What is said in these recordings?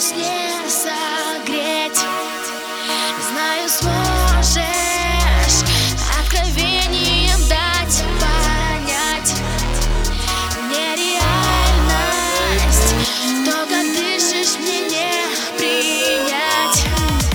весне согреть. Знаю, сможешь откровением дать понять мне реальность. То, как дышишь, мне не принять.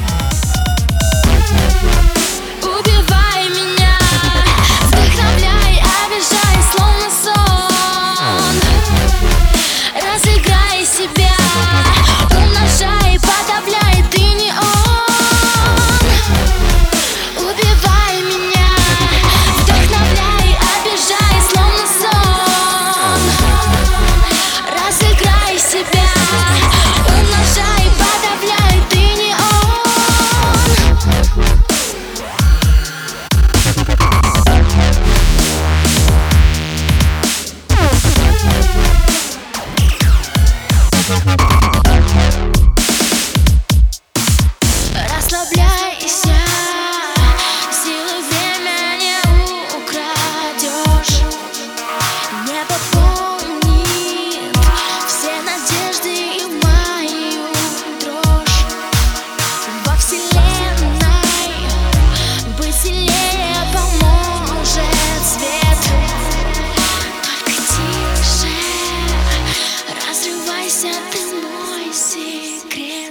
Убивай меня, вдохновляй, обижай, словно сон. Разыграй себя, умножай, подавляй, ты не он. Убивай меня, вдохновляй, обижай, словно сон. Разыграй себя, умножай, подавляй, ты не он. Расслабляйся, силы время не украдешь. Небо помнит все надежды и мою дрожь. Во вселенной быть сильнее поможет свет. Только тише разрывайся, ты мой секрет.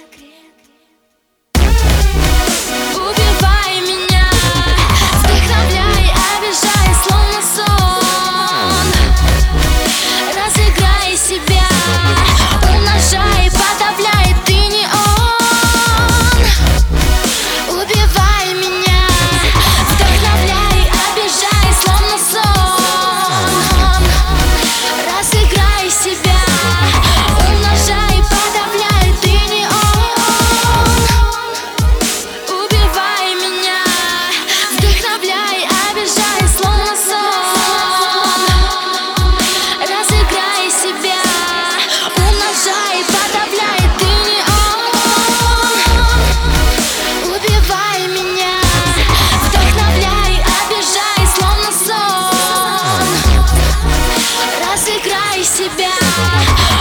Убивай меня, вдохновляй, обижай, словно сон. Разыграй себя, умножай, подавляй, ты не он. Убивай меня, вдохновляй, обижай, словно сон. Разыграй себя, умножай, подавляй, ты не он. Убивай меня, вдохновляй, обижай, словно сон. Разыграй себя, умножай, подавляй, ты не он. Убивай меня, вдохновляй, обижай, словно сон. Разыграй себя.